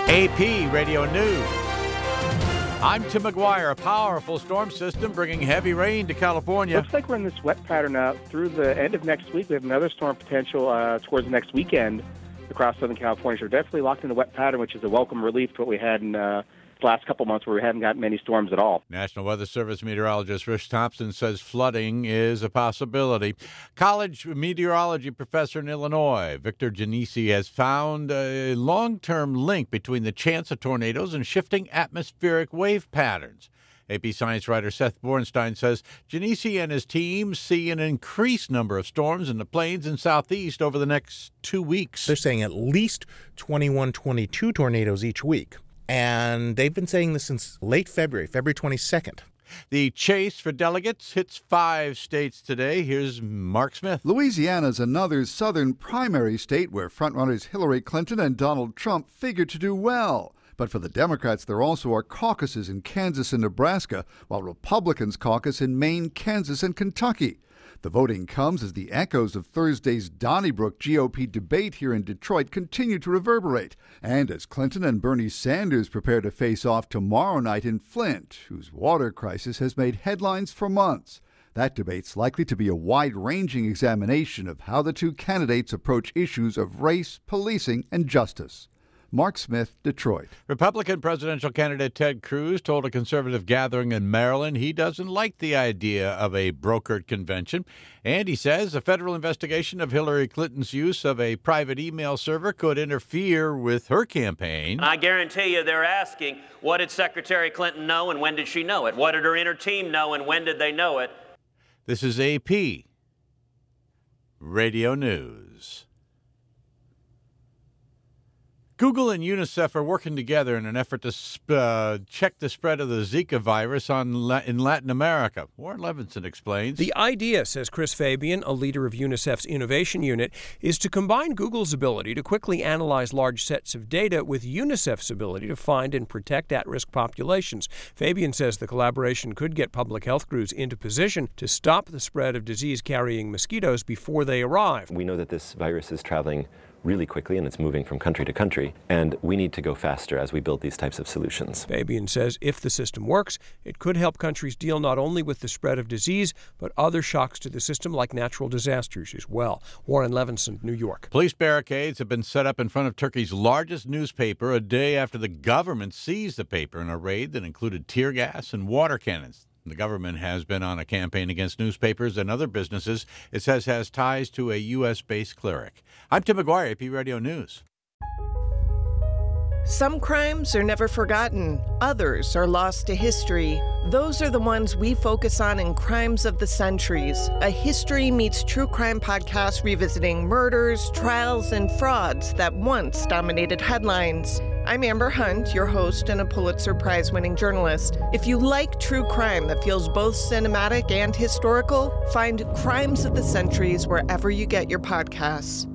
AP Radio News. I'm Tim McGuire. A powerful storm system bringing heavy rain to California. Looks like we're in this wet pattern out through the end of next week. We have another storm potential towards the next weekend across Southern California. So we're definitely locked in the wet pattern, which is a welcome relief to what we had in the last couple months where we haven't gotten many storms at all. National Weather Service meteorologist Rich Thompson says flooding is a possibility. College meteorology professor in Illinois, Victor Giannisi, has found a long-term link between the chance of tornadoes and shifting atmospheric wave patterns. AP Science writer Seth Bornstein says Giannisi and his team see an increased number of storms in the plains and southeast over the next 2 weeks. They're saying at least 21, 22 tornadoes each week. And they've been saying this since late February 22nd. The chase for delegates hits 5 states today. Here's Mark Smith. Louisiana's another southern primary state where frontrunners Hillary Clinton and Donald Trump figure to do well. But for the Democrats, there also are caucuses in Kansas and Nebraska, while Republicans caucus in Maine, Kansas, and Kentucky. The voting comes as the echoes of Thursday's Donnybrook GOP debate here in Detroit continue to reverberate, and as Clinton and Bernie Sanders prepare to face off tomorrow night in Flint, whose water crisis has made headlines for months. That debate's likely to be a wide-ranging examination of how the two candidates approach issues of race, policing, and justice. Mark Smith, Detroit. Republican presidential candidate Ted Cruz told a conservative gathering in Maryland he doesn't like the idea of a brokered convention. And he says a federal investigation of Hillary Clinton's use of a private email server could interfere with her campaign. I guarantee you they're asking, what did Secretary Clinton know and when did she know it? What did her inner team know and when did they know it? This is AP Radio News. Google and UNICEF are working together in an effort to check the spread of the Zika virus in Latin America. Warren Levinson explains. The idea, says Chris Fabian, a leader of UNICEF's innovation unit, is to combine Google's ability to quickly analyze large sets of data with UNICEF's ability to find and protect at-risk populations. Fabian says the collaboration could get public health crews into position to stop the spread of disease-carrying mosquitoes before they arrive. We know that this virus is traveling really quickly and it's moving from country to country, and we need to go faster as we build these types of solutions. Fabian says if the system works, it could help countries deal not only with the spread of disease, but other shocks to the system like natural disasters as well. Warren Levinson, New York. Police barricades have been set up in front of Turkey's largest newspaper a day after the government seized the paper in a raid that included tear gas and water cannons. The government has been on a campaign against newspapers and other businesses it says has ties to a U.S.-based cleric. I'm Tim McGuire, AP Radio News. Some crimes are never forgotten. Others are lost to history. Those are the ones we focus on in Crimes of the Centuries, a history meets true crime podcast revisiting murders, trials, and frauds that once dominated headlines. I'm Amber Hunt, your host and a Pulitzer Prize-winning journalist. If you like true crime that feels both cinematic and historical, find Crimes of the Centuries wherever you get your podcasts.